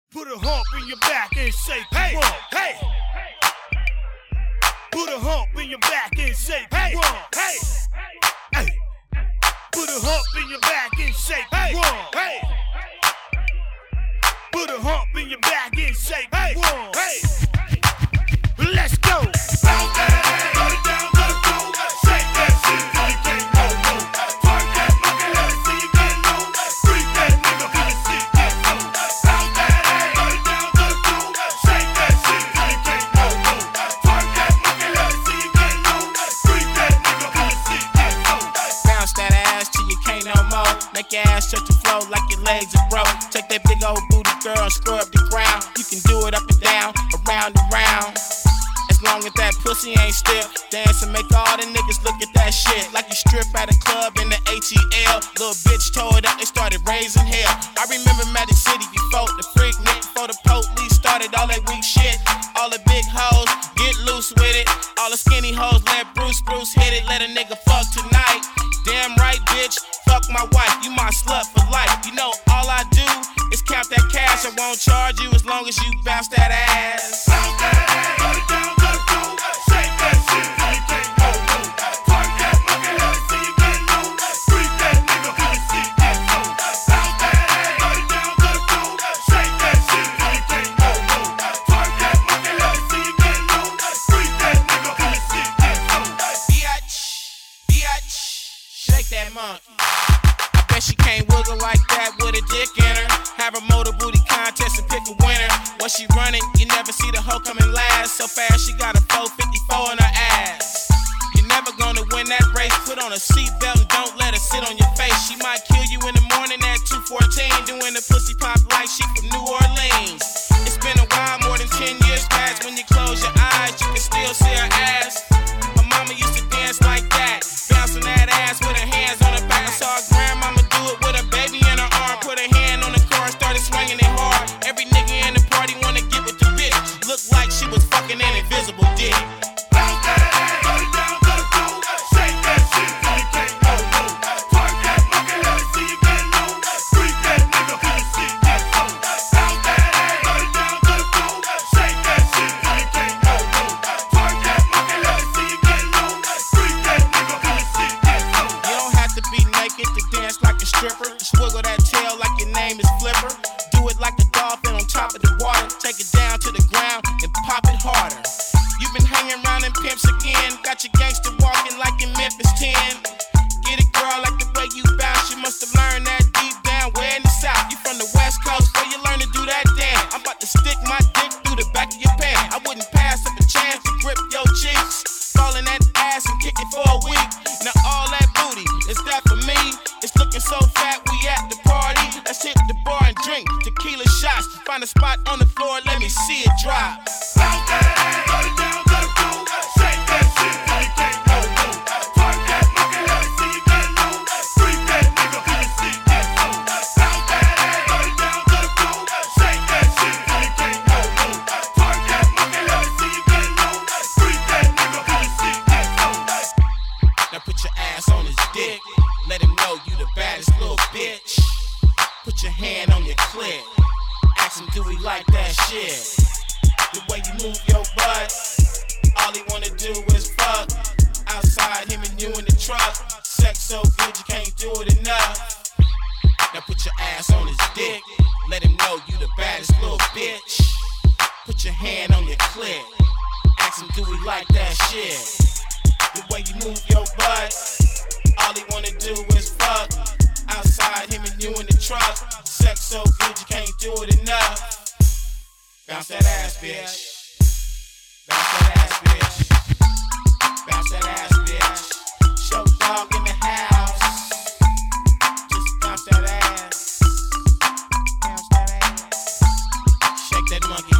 Put a hump in your back and say, hey, hey. Put a hump in your back and say, hey, hey, hey. Put a hump in your back and say, hey, hey. Put a hump in your back and say, hey, hey. Let's go. Bounce that ass, put it down to the floor. Shake that shit till you can't no more. Twerk that monkey, let it see you get low. Freak that nigga till the shit get low. Bounce that ass, put it down to the floor. Shake that shit till you can't no more. Twerk that monkey, let it see you get low. Freak that nigga till the shit get low. Bounce that ass till you can't no more. Make your ass touch the floor like your legs are broke. Take that big old booty girl and scrub the ground. You can do it up and down, around and round. As long as that pussy ain't stiff, dance and make all the niggas look at that shit like you strip at a club in the ATL. Little bitch tore it up, they started raising hell. I remember Magic City before the freak nick, before the police started all that weak shit. All the big hoes get loose with it. All the skinny hoes let Bruce hit it. Let a nigga fuck tonight. Damn right, bitch. Fuck my wife, you my slut for life. You know all I do is count that cash. I won't charge you as long as you bounce that ass. Bounce that ass, put it down to the floor. Shake that shit till you can't no more. Twerk that monkey, let it see you get low. Freak that nigga till the shit get low. Bounce that ass, put it down to the floor. Shake that shit till you can't no more. Twerk that monkey, let it see you get low. Freak that nigga till the shit get low. Biatch, biatch, shake that monkey. I bet she can't wiggle like that with a dick in her. Have a motor booty contest and pick a winner. Once she running, you never see the hoe coming last. So fast, she got a 454 in her ass. You're never gonna win that race. Put on a seatbelt and don't let her sit on your face. She might kill you in the morning at 2:14, doing the pussy pop like she from New Orleans. It's been a while, more than 10 years past. When you close your eyes, you can still see her ass. Her mama used to dance like that, bouncing that ass with her hands on her back. I saw her grandmama do it with her baby in her arm. Put her hand on the car and started swinging it hard. Every nigga in the party wanna get with the bitch. Looked like she was fucking an invisible dick. Bounce that ass, put it down to the floor. Shake that shit till you can't no more. Twerk that monkey, let it see you get low. Freak that nigga till the shit get low. Bounce that ass, put it down to the floor. Shake that shit till you can't no more. Twerk that monkey, let it see you get low. Freak that nigga till the shit get low. You don't have to be naked to dance like a stripper. Just wiggle that tail like your name is Flipper. Do it like a dolphin on top of the water. Take it down to the ground and pop it harder. You've been hanging around in pimps again. Got your gangster walking like in Memphis 10. Get it, girl, like the way you bounce. You must have learned that deep down way in the south. You from the west coast where you learn to do that dance. I'm about to stick my dick through the back of your pants. I wouldn't pass up a chance to grip your cheeks. Fall in that ass and kick it for a week. Now all that booty, is that for me? It's looking so fat, we at the party. Let's hit the bar and drink tequila shots. Find a spot on the floor, let me see it drop. Bounce that ass, put it down to the floor. Shake that shit till you can't no more. Twerk that monkey, let it see you get low. Freak that nigga till the shit get low. Bounce that ass, put it down to the floor. Shake that shit till you can't no more. Twerk that monkey, let it see you get low. Freak that nigga till the shit get low. Now put your ass on his dick. Let him know you the baddest little bitch. Put your hand on your clit. Ask him, do he like that shit? The way you move your butt. All he wanna do is fuck. Outside, him and you in the truck. Sex so good you can't do it enough. Now put your ass on his dick. Let him know you the baddest little bitch. Put your hand on your clit. Ask him, do he like that shit? The way you move your butt. All he wanna do is fuck. Outside, him and you in the truck. Sex so good you can't do it enough. Bounce that ass, bitch. Bounce that ass, bitch. Bounce that ass, bitch. Show dog in the house. Just bounce that ass. Bounce that ass. Shake that monkey.